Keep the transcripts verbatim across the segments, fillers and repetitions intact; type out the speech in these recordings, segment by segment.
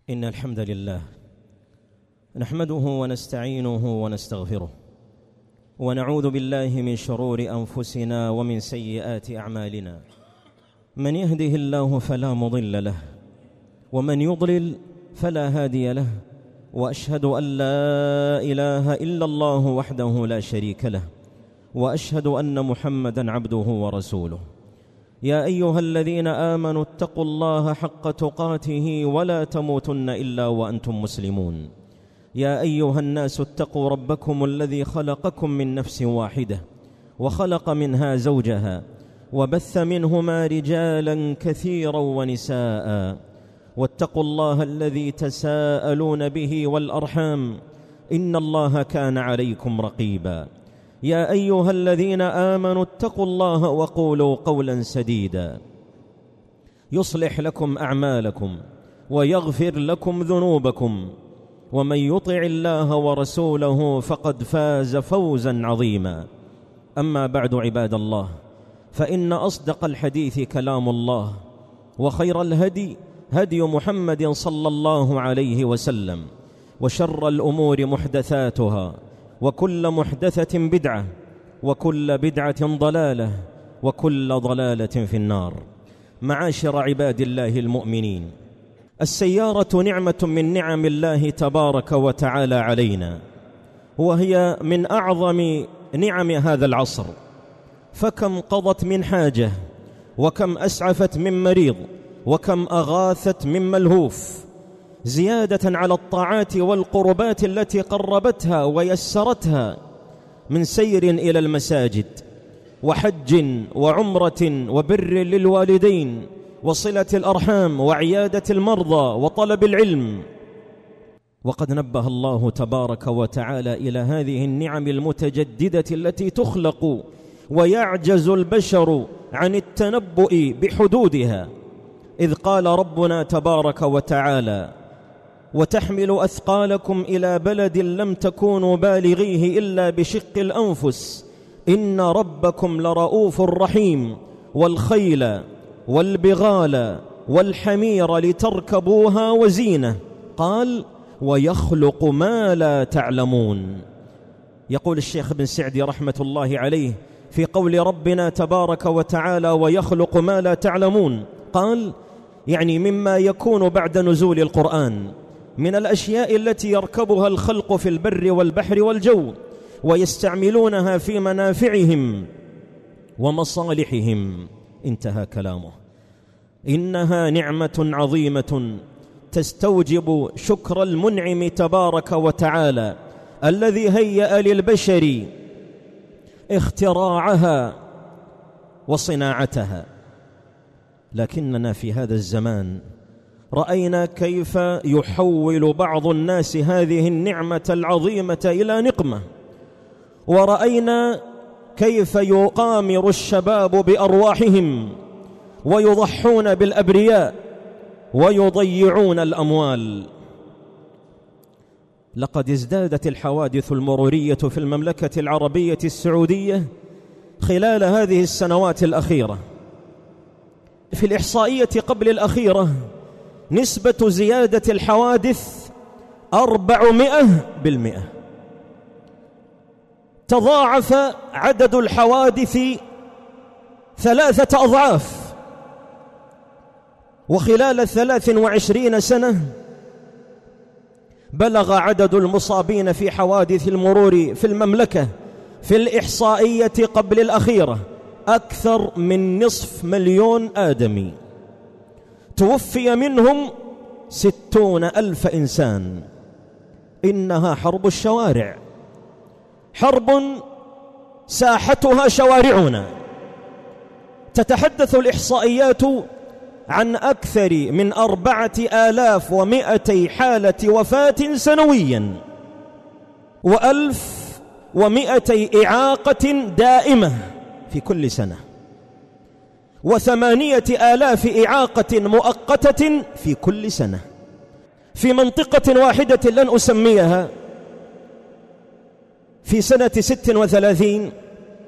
إن الحمد لله نحمده ونستعينه ونستغفره ونعوذ بالله من شرور أنفسنا ومن سيئات أعمالنا. من يهده الله فلا مضل له ومن يضلل فلا هادي له، وأشهد أن لا إله إلا الله وحده لا شريك له، وأشهد أن محمدًا عبده ورسوله. يا أيها الذين آمنوا اتقوا الله حق تقاته ولا تموتن إلا وأنتم مسلمون. يا أيها الناس اتقوا ربكم الذي خلقكم من نفس واحدة وخلق منها زوجها وبث منهما رجالا كثيرا ونساء، واتقوا الله الذي تساءلون به والأرحام إن الله كان عليكم رقيبا. يا أيها الذين آمنوا اتقوا الله وقولوا قولا سديدا يصلح لكم أعمالكم ويغفر لكم ذنوبكم، ومن يطع الله ورسوله فقد فاز فوزا عظيما. أما بعد، عباد الله، فإن أصدق الحديث كلام الله، وخير الهدي هدي محمد صلى الله عليه وسلم، وشر الأمور محدثاتها، وكل محدثة بدعة، وكل بدعة ضلالة، وكل ضلالة في النار. معاشر عباد الله المؤمنين، السيارة نعمة من نعم الله تبارك وتعالى علينا، وهي من أعظم نعم هذا العصر، فكم قضت من حاجة، وكم أسعفت من مريض، وكم أغاثت من ملهوف، زيادة على الطاعات والقربات التي قربتها ويسرتها من سير إلى المساجد وحج وعمرة وبر للوالدين وصلة الأرحام وعيادة المرضى وطلب العلم. وقد نبه الله تبارك وتعالى إلى هذه النعم المتجددة التي تخلق ويعجز البشر عن التنبؤ بحدودها، إذ قال ربنا تبارك وتعالى: وتحمل أثقالكم إلى بلد لم تكونوا بالغيه إلا بشق الأنفس إن ربكم لرؤوف رحيم، والخيل والبغال والحمير لتركبوها وزينة، قال: ويخلق ما لا تعلمون. يقول الشيخ ابن سعدي رحمة الله عليه في قول ربنا تبارك وتعالى: ويخلق ما لا تعلمون، قال: يعني مما يكون بعد نزول القرآن من الأشياء التي يركبها الخلق في البر والبحر والجو ويستعملونها في منافعهم ومصالحهم. انتهى كلامه. إنها نعمة عظيمة تستوجب شكر المنعم تبارك وتعالى الذي هيأ للبشر اختراعها وصناعتها. لكننا في هذا الزمان رأينا كيف يحول بعض الناس هذه النعمة العظيمة إلى نقمة، ورأينا كيف يقامر الشباب بأرواحهم ويضحون بالأبرياء ويضيعون الأموال. لقد ازدادت الحوادث المرورية في المملكة العربية السعودية خلال هذه السنوات الأخيرة. في الإحصائية قبل الأخيرة نسبة زيادة الحوادث أربعمائة بالمئة، تضاعف عدد الحوادث ثلاثة أضعاف، وخلال ثلاث وعشرين سنة بلغ عدد المصابين في حوادث المرور في المملكة في الإحصائية قبل الأخيرة أكثر من نصف مليون آدمي، توفي منهم ستون ألف إنسان. إنها حرب الشوارع، حرب ساحتها شوارعنا. تتحدث الإحصائيات عن أكثر من أربعة آلاف ومائتي حالة وفاة سنويا، وألف ومائتي إعاقة دائمة في كل سنة، وثمانية آلاف إعاقة مؤقتة في كل سنة. في منطقة واحدة لن أسميها، في سنة ست وثلاثين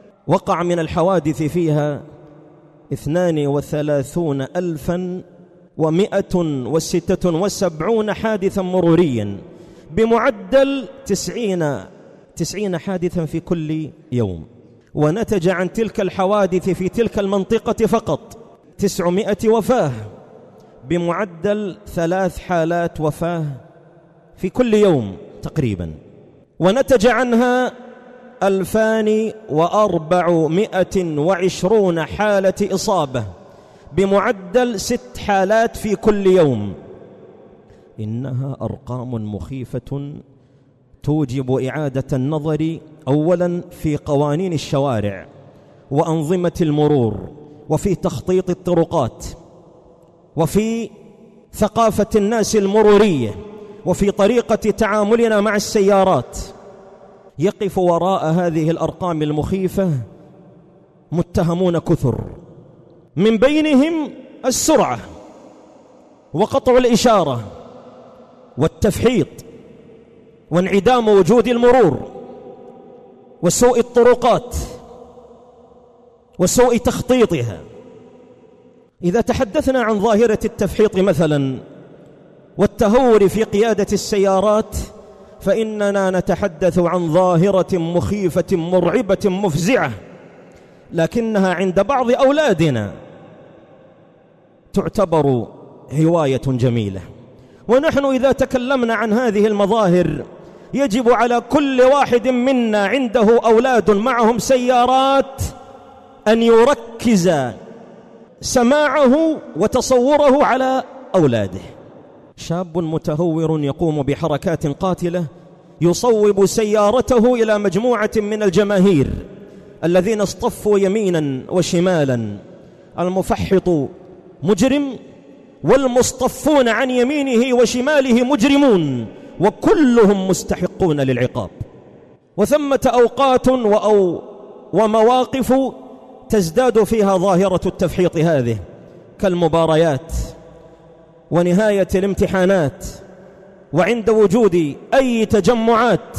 وقع من الحوادث فيها اثنان وثلاثون ألفا ومئة وستة وسبعون حادثا مروريا بمعدل تسعين تسعين حادثا في كل يوم. ونتج عن تلك الحوادث في تلك المنطقة فقط تسعمائة وفاة بمعدل ثلاث حالات وفاة في كل يوم تقريبا. ونتج عنها ألفان وأربعمائة وعشرون حالة إصابة بمعدل ست حالات في كل يوم. إنها أرقام مخيفة توجب إعادة النظر أولا في قوانين الشوارع وأنظمة المرور وفي تخطيط الطرقات وفي ثقافة الناس المرورية وفي طريقة تعاملنا مع السيارات. يقف وراء هذه الأرقام المخيفة متهمون كثر، من بينهم السرعة وقطع الإشارة والتفحيط وانعدام وجود المرور وسوء الطرقات وسوء تخطيطها. إذا تحدثنا عن ظاهرة التفحيط مثلا والتهور في قيادة السيارات، فإننا نتحدث عن ظاهرة مخيفة مرعبة مفزعة، لكنها عند بعض أولادنا تعتبر هواية جميلة. ونحن إذا تكلمنا عن هذه المظاهر يجب على كل واحد منا عنده أولاد معهم سيارات أن يركز سماعه وتصوره على أولاده. شاب متهور يقوم بحركات قاتلة يصوب سيارته إلى مجموعة من الجماهير الذين اصطفوا يمينا وشمالا. المفحط مجرم والمصطفون عن يمينه وشماله مجرمون، وكلهم مستحقون للعقاب. وثمة أوقات وأو ومواقف تزداد فيها ظاهرة التفحيط هذه، كالمباريات ونهاية الامتحانات وعند وجود أي تجمعات،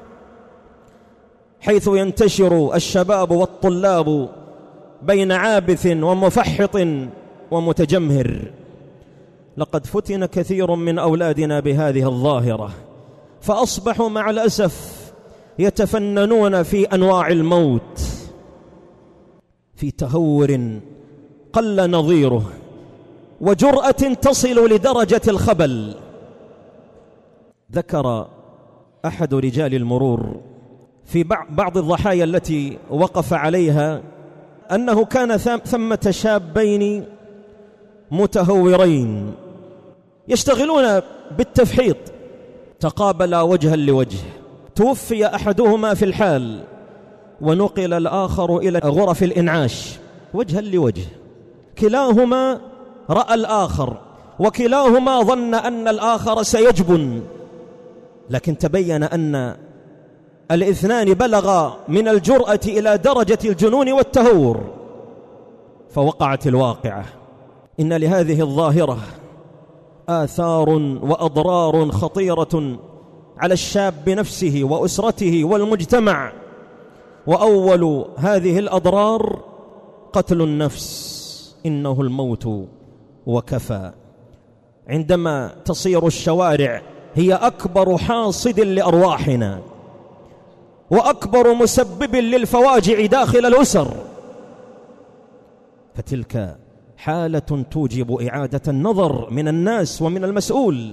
حيث ينتشر الشباب والطلاب بين عابث ومفحط ومتجمهر. لقد فتن كثير من أولادنا بهذه الظاهرة، فأصبحوا مع الأسف يتفننون في أنواع الموت في تهور قل نظيره وجرأة تصل لدرجة الخبل. ذكر أحد رجال المرور في بعض الضحايا التي وقف عليها أنه كان ثمة شابين متهورين يشتغلون بالتفحيط، تقابلا وجها لوجه، توفي أحدهما في الحال ونقل الآخر إلى غرف الإنعاش وجها لوجه. كلاهما رأى الآخر وكلاهما ظن أن الآخر سيجبن، لكن تبين أن الاثنان بلغا من الجرأة إلى درجة الجنون والتهور، فوقعت الواقعة. إن لهذه الظاهرة آثار وأضرار خطيرة على الشاب نفسه وأسرته والمجتمع. وأول هذه الأضرار قتل النفس، إنه الموت وكفى. عندما تصير الشوارع هي أكبر حاصد لأرواحنا وأكبر مسبب للفواجع داخل الأسر، فتلك حالة توجب إعادة النظر من الناس ومن المسؤول.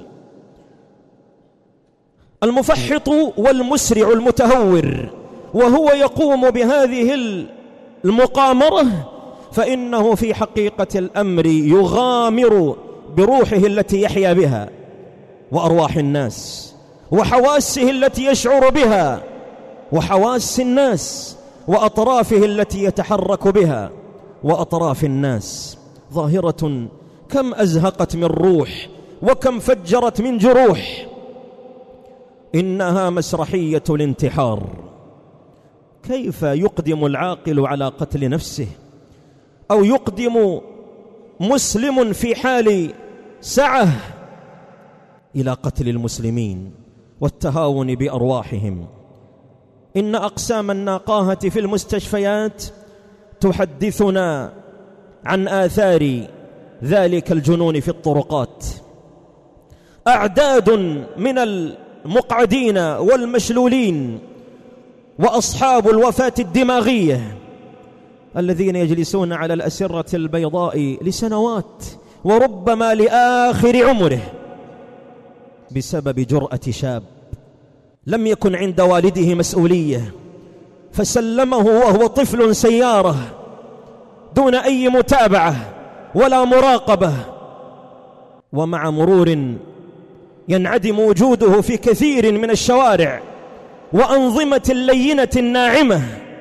المفحط والمسرع المتهور وهو يقوم بهذه المقامرة، فإنه في حقيقة الأمر يغامر بروحه التي يحيا بها وأرواح الناس وحواسه التي يشعر بها وحواس الناس وأطرافه التي يتحرك بها وأطراف الناس. ظاهرة كم أزهقت من روح وكم فجرت من جروح. إنها مسرحية الانتحار. كيف يقدم العاقل على قتل نفسه، أو يقدم مسلم في حال سعة إلى قتل المسلمين والتهاون بأرواحهم؟ إن أقسام النقاهة في المستشفيات تحدثنا عن آثار ذلك الجنون في الطرقات. أعداد من المقعدين والمشلولين وأصحاب الوفاة الدماغية الذين يجلسون على الأسرة البيضاء لسنوات وربما لآخر عمره بسبب جرأة شاب لم يكن عند والده مسؤولية فسلمه وهو طفل سيارة دون أي متابعة ولا مراقبة، ومع مرور ينعدم وجوده في كثير من الشوارع وأنظمة لينة ناعمة،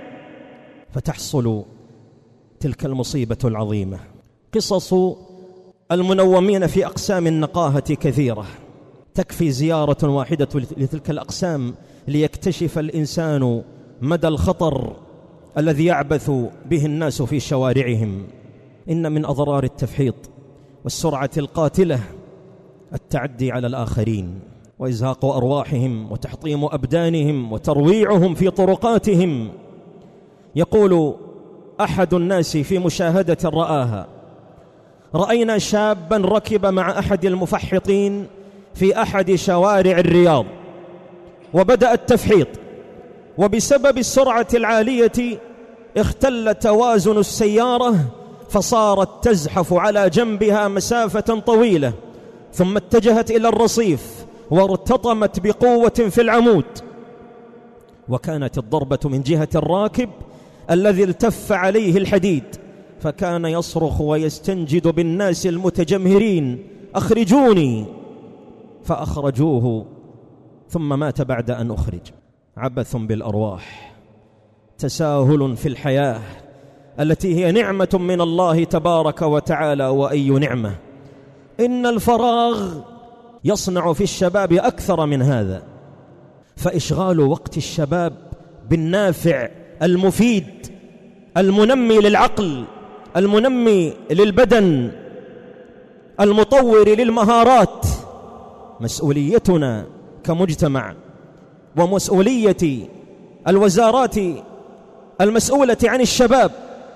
فتحصل تلك المصيبة العظيمة. قصص المنومين في أقسام النقاهة كثيرة، تكفي زيارة واحدة لتلك الأقسام ليكتشف الإنسان مدى الخطر الذي يعبث به الناس في شوارعهم. إن من أضرار التفحيط والسرعة القاتلة التعدي على الآخرين وإزهاق أرواحهم وتحطيم أبدانهم وترويعهم في طرقاتهم. يقول أحد الناس في مشاهدة رآها: رأينا شابا ركب مع أحد المفحطين في أحد شوارع الرياض وبدأ التفحيط، وبسبب السرعة العالية اختل توازن السيارة فصارت تزحف على جنبها مسافة طويلة، ثم اتجهت إلى الرصيف وارتطمت بقوة في العمود، وكانت الضربة من جهة الراكب الذي التف عليه الحديد، فكان يصرخ ويستنجد بالناس المتجمهرين: أخرجوني! فأخرجوه ثم مات بعد أن أخرج. عبث بالأرواح، تساهل في الحياة التي هي نعمة من الله تبارك وتعالى. وأي نعمة! إن الفراغ يصنع في الشباب أكثر من هذا، فإشغال وقت الشباب بالنافع المفيد المنمي للعقل المنمي للبدن المطور للمهارات مسؤوليتنا كمجتمع، ومسؤولية الوزارات المسؤولة عن الشباب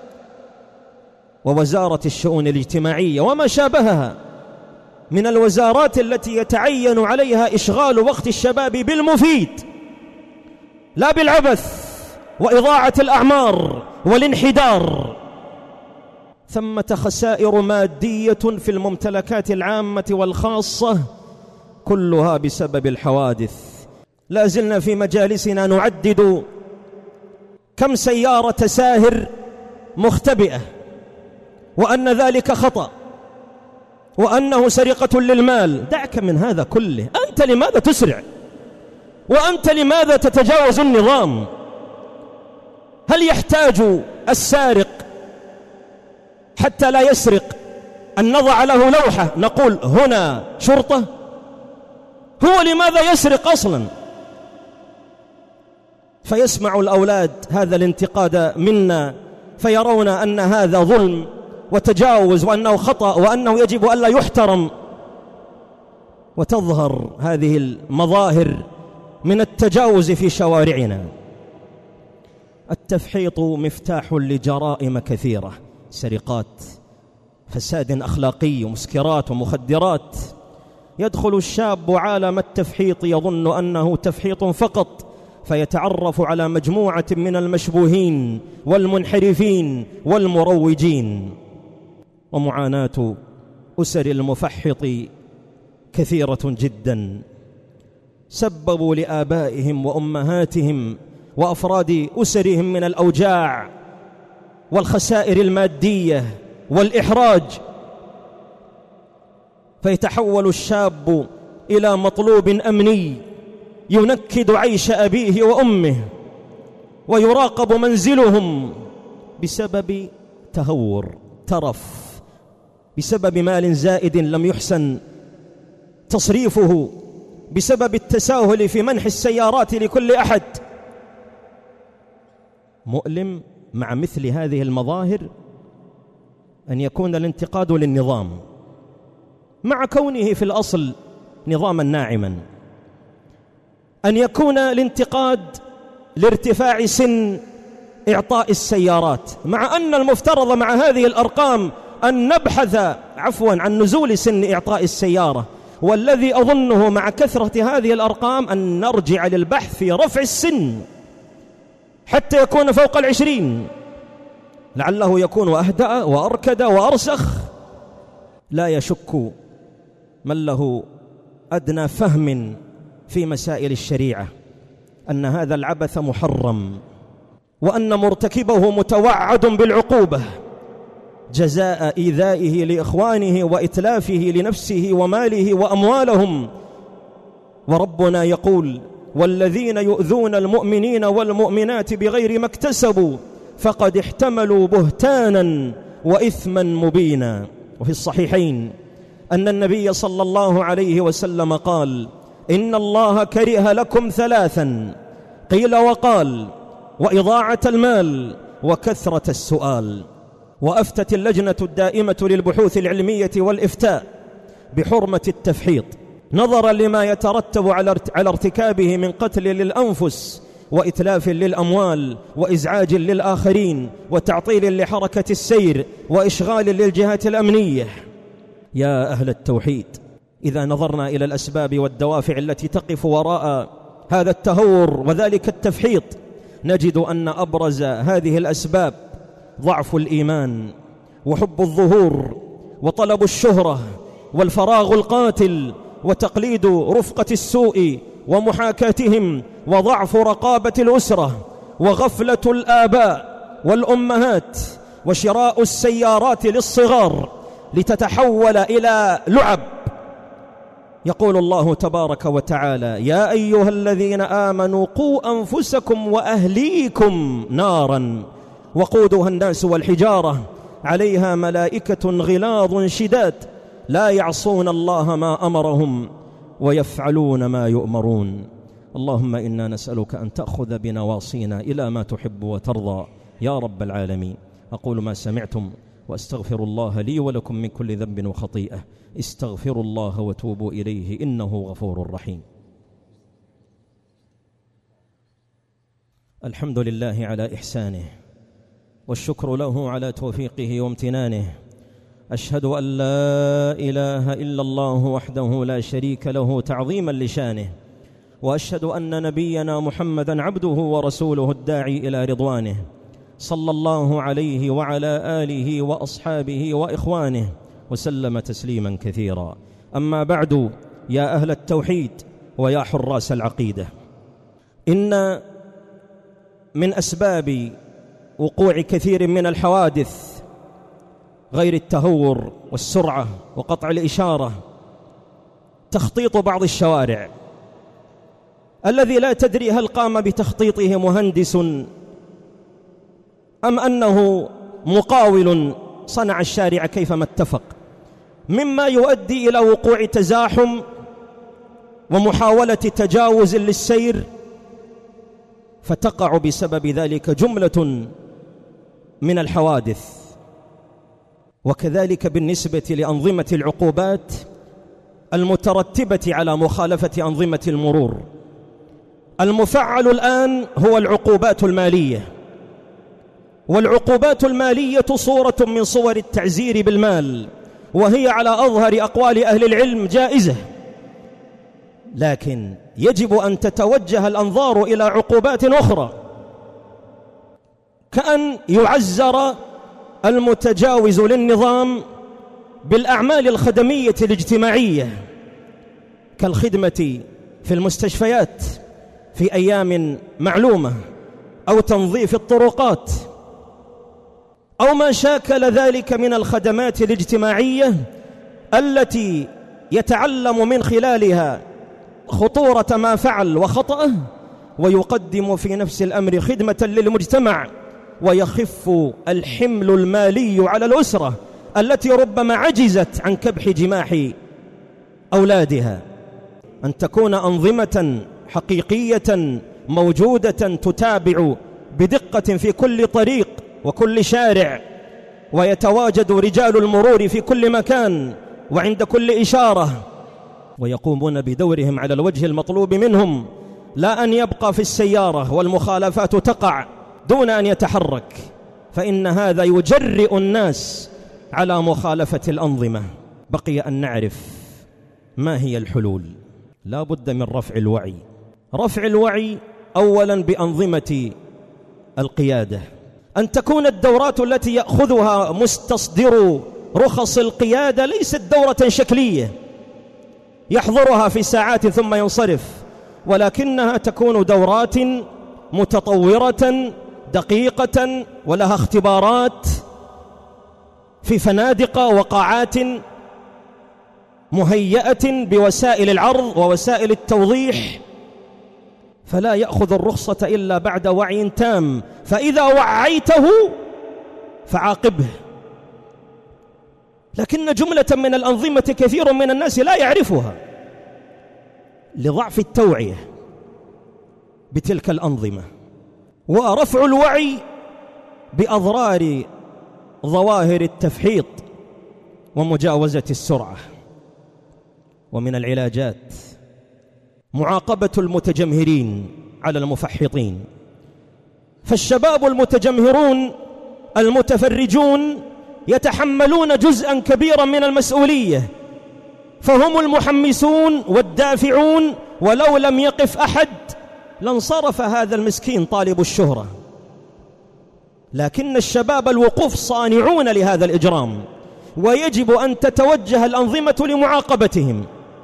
ووزارة الشؤون الاجتماعية وما شابهها من الوزارات التي يتعين عليها إشغال وقت الشباب بالمفيد لا بالعبث وإضاعة الأعمار والانحدار. ثمة خسائر مادية في الممتلكات العامة والخاصة كلها بسبب الحوادث. لا زلنا في مجالسنا نعدد كم سيارة ساهر مختبئة، وأن ذلك خطأ، وأنه سرقة للمال. دعك من هذا كله، أنت لماذا تسرع؟ وأنت لماذا تتجاوز النظام؟ هل يحتاج السارق حتى لا يسرق أن نضع له لوحة نقول هنا شرطة؟ هو لماذا يسرق أصلا؟ فيسمع الأولاد هذا الانتقاد منا فيرون أن هذا ظلم وتجاوز وأنه خطأ وأنه يجب ألا يحترم، وتظهر هذه المظاهر من التجاوز في شوارعنا. التفحيط مفتاح لجرائم كثيرة: سرقات، فساد أخلاقي، ومسكرات ومخدرات. يدخل الشاب عالم التفحيط يظن أنه تفحيط فقط، فيتعرف على مجموعة من المشبوهين والمنحرفين والمروجين. ومعاناة أسر المفحط كثيرة جدا، سببوا لآبائهم وأمهاتهم وأفراد أسرهم من الأوجاع والخسائر المادية والإحراج، فيتحول الشاب إلى مطلوب أمني ينكد عيش أبيه وأمه، ويراقب منزلهم بسبب تهور، ترف، بسبب مال زائد لم يحسن تصريفه، بسبب التساهل في منح السيارات لكل أحد. مؤلم مع مثل هذه المظاهر أن يكون الانتقاد للنظام مع كونه في الأصل نظاما ناعما، أن يكون الانتقاد لارتفاع سن إعطاء السيارات، مع أن المفترض مع هذه الأرقام أن نبحث عفوا عن نزول سن إعطاء السيارة، والذي أظنه مع كثرة هذه الأرقام أن نرجع للبحث في رفع السن حتى يكون فوق العشرين، لعله يكون أهدأ وأركد وأرسخ. لا يشك من له أدنى فهم في مسائل الشريعة أن هذا العبث محرم، وأن مرتكبه متوعد بالعقوبة جزاء إيذائه لإخوانه وإتلافه لنفسه وماله وأموالهم. وربنا يقول: والذين يؤذون المؤمنين والمؤمنات بغير ما اكتسبوا فقد احتملوا بهتانا وإثما مبينا. وفي الصحيحين أن النبي صلى الله عليه وسلم قال: إن الله كره لكم ثلاثا، قيل وقال: وإضاعة المال وكثرة السؤال. وأفتت اللجنة الدائمة للبحوث العلمية والإفتاء بحرمة التفحيط نظرا لما يترتب على ارتكابه من قتل للأنفس وإتلاف للأموال وإزعاج للآخرين وتعطيل لحركة السير وإشغال للجهات الأمنية. يا أهل التوحيد، إذا نظرنا إلى الأسباب والدوافع التي تقف وراء هذا التهور وذلك التفحيط، نجد أن أبرز هذه الأسباب ضعف الإيمان وحب الظهور وطلب الشهرة والفراغ القاتل وتقليد رفقة السوء ومحاكاتهم وضعف رقابة الأسرة وغفلة الآباء والأمهات وشراء السيارات للصغار لتتحول إلى لعب. يقول الله تبارك وتعالى: يا أيها الذين آمنوا قوا أنفسكم وأهليكم نارا وقودها الناس والحجارة عليها ملائكة غلاظ شداد لا يعصون الله ما أمرهم ويفعلون ما يؤمرون. اللهم إنا نسألك أن تأخذ بنواصينا إلى ما تحب وترضى يا رب العالمين. أقول ما سمعتم وأستغفر الله لي ولكم من كل ذنب وخطيئة، استغفروا الله وتوبوا إليه إنه غفور رحيم. الحمد لله على إحسانه والشكر له على توفيقه وامتنانه. أشهد أن لا إله إلا الله وحده لا شريك له تعظيما لشانه، وأشهد أن نبينا محمدا عبده ورسوله الداعي إلى رضوانه، صلى الله عليه وعلى آله وأصحابه وإخوانه وسلم تسليما كثيرا. أما بعد، يا أهل التوحيد ويا حراس العقيدة، إن من أسباب وقوع كثير من الحوادث غير التهور والسرعة وقطع الإشارة تخطيط بعض الشوارع الذي لا تدري هل قام بتخطيطه مهندس أم أنه مقاول صنع الشارع كيفما اتفق، مما يؤدي إلى وقوع تزاحم ومحاولة تجاوز للسير، فتقع بسبب ذلك جملة من الحوادث. وكذلك بالنسبة لأنظمة العقوبات المترتبة على مخالفة أنظمة المرور، المفعل الآن هو العقوبات المالية، والعقوبات المالية صورة من صور التعزير بالمال، وهي على أظهر أقوال أهل العلم جائزة، لكن يجب أن تتوجه الأنظار إلى عقوبات أخرى، كأن يعزر المتجاوز للنظام بالأعمال الخدمية الاجتماعية كالخدمة في المستشفيات في أيام معلومة، أو تنظيف الطرقات، أو ما شاكل ذلك من الخدمات الاجتماعية التي يتعلم من خلالها خطورة ما فعل وخطأه، ويقدم في نفس الأمر خدمة للمجتمع، ويخف الحمل المالي على الأسرة التي ربما عجزت عن كبح جماح أولادها. أن تكون أنظمة حقيقية موجودة تتابع بدقة في كل طريق وكل شارع، ويتواجد رجال المرور في كل مكان وعند كل إشارة، ويقومون بدورهم على الوجه المطلوب منهم، لا أن يبقى في السيارة والمخالفات تقع دون أن يتحرك، فإن هذا يجرئ الناس على مخالفة الأنظمة. بقي أن نعرف ما هي الحلول. لا بد من رفع الوعي. رفع الوعي أولا بأنظمة القيادة، أن تكون الدورات التي يأخذها مستصدر رخص القيادة ليست دورة شكلية يحضرها في ساعات ثم ينصرف، ولكنها تكون دورات متطورة دقيقة ولها اختبارات في فنادق وقاعات مهيئة بوسائل العرض ووسائل التوضيح، فلا يأخذ الرخصة إلا بعد وعي تام، فإذا وعيته فعاقبه. لكن جملة من الأنظمة كثير من الناس لا يعرفها لضعف التوعية بتلك الأنظمة. ورفع الوعي بأضرار ظواهر التفحيط ومجاوزة السرعة. ومن العلاجات معاقبة المتجمهرين على المفحطين، فالشباب المتجمهرون المتفرجون يتحملون جزءا كبيرا من المسؤولية، فهم المحمسون والدافعون، ولو لم يقف أحد لانصرف هذا المسكين طالب الشهرة. لكن الشباب الوقوف صانعون لهذا الإجرام، ويجب أن تتوجه الأنظمة لمعاقبتهم.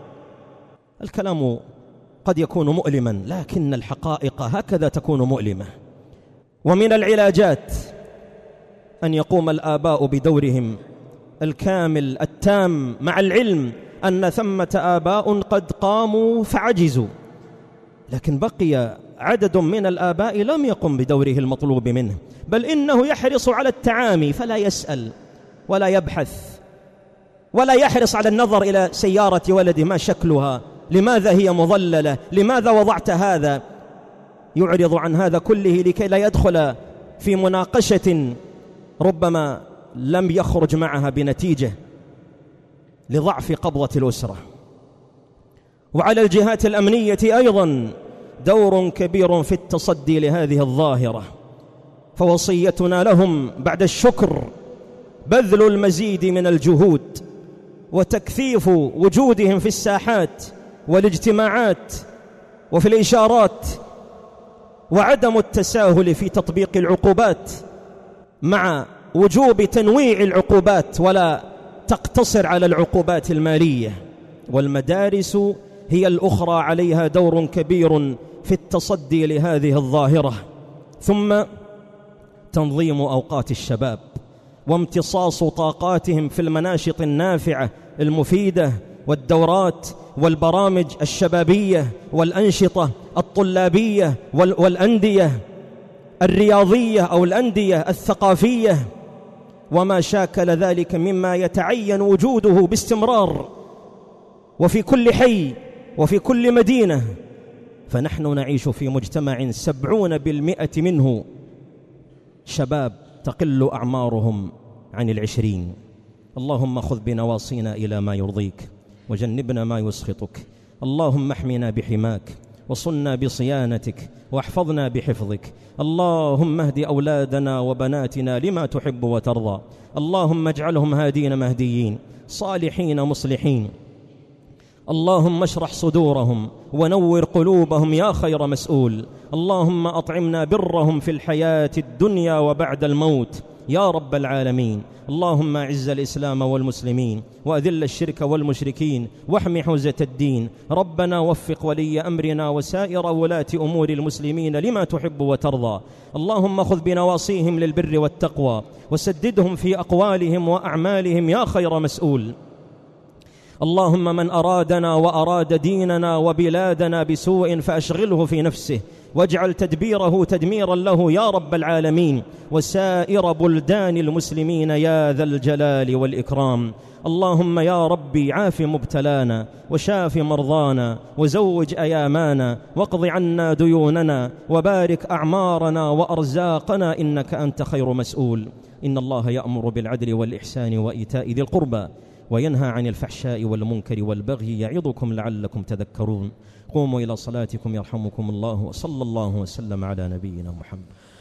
الكلام قد يكون مؤلما، لكن الحقائق هكذا تكون مؤلمة. ومن العلاجات أن يقوم الآباء بدورهم الكامل التام، مع العلم أن ثمة آباء قد قاموا فعجزوا، لكن بقي عدد من الآباء لم يقم بدوره المطلوب منه، بل إنه يحرص على التعامي فلا يسأل ولا يبحث ولا يحرص على النظر إلى سيارة ولده ما شكلها، لماذا هي مظللة، لماذا وضعت هذا. يعرض عن هذا كله لكي لا يدخل في مناقشة ربما لم يخرج معها بنتيجة لضعف قبضة الأسرة. وعلى الجهات الأمنية أيضا دور كبير في التصدي لهذه الظاهرة، فوصيتنا لهم بعد الشكر بذل المزيد من الجهود وتكثيف وجودهم في الساحات والاجتماعات وفي الإشارات، وعدم التساهل في تطبيق العقوبات، مع وجوب تنويع العقوبات ولا تقتصر على العقوبات المالية. والمدارس هي الأخرى عليها دور كبير في التصدي لهذه الظاهرة. ثم تنظيم أوقات الشباب وامتصاص طاقاتهم في المناشط النافعة المفيدة والدورات والبرامج الشبابية والأنشطة الطلابية والأندية الرياضية أو الأندية الثقافية وما شاكل ذلك مما يتعين وجوده باستمرار وفي كل حي وفي كل مدينة. فنحن نعيش في مجتمع سبعون بالمئة منه شباب تقل أعمارهم عن العشرين. اللهم خذ بنواصينا إلى ما يرضيك وجنبنا ما يسخطك. اللهم احمنا بحماك وصنا بصيانتك واحفظنا بحفظك. اللهم اهد أولادنا وبناتنا لما تحب وترضى. اللهم اجعلهم هادين مهديين صالحين مصلحين. اللهم اشرح صدورهم ونور قلوبهم يا خير مسؤول. اللهم أطعمنا برهم في الحياة الدنيا وبعد الموت يا رب العالمين. اللهم أعز الإسلام والمسلمين وأذل الشرك والمشركين واحمِ حوزة الدين. ربنا وفق ولي أمرنا وسائر ولاة أمور المسلمين لما تحب وترضى. اللهم خذ بنواصيهم للبر والتقوى وسددهم في أقوالهم وأعمالهم يا خير مسؤول. اللهم من أرادنا وأراد ديننا وبلادنا بسوء فأشغله في نفسه واجعل تدبيره تدميرا له يا رب العالمين وسائر بلدان المسلمين يا ذا الجلال والإكرام. اللهم يا ربي عاف مبتلانا وشاف مرضانا وزوج أيامانا واقض عنا ديوننا وبارك أعمارنا وأرزاقنا إنك أنت خير مسؤول. إن الله يأمر بالعدل والإحسان وإيتاء ذي القربى وينهى عن الفحشاء والمنكر والبغي يعظكم لعلكم تذكرون. قوموا إلى صلاتكم يرحمكم الله، وصلى الله وسلم على نبينا محمد.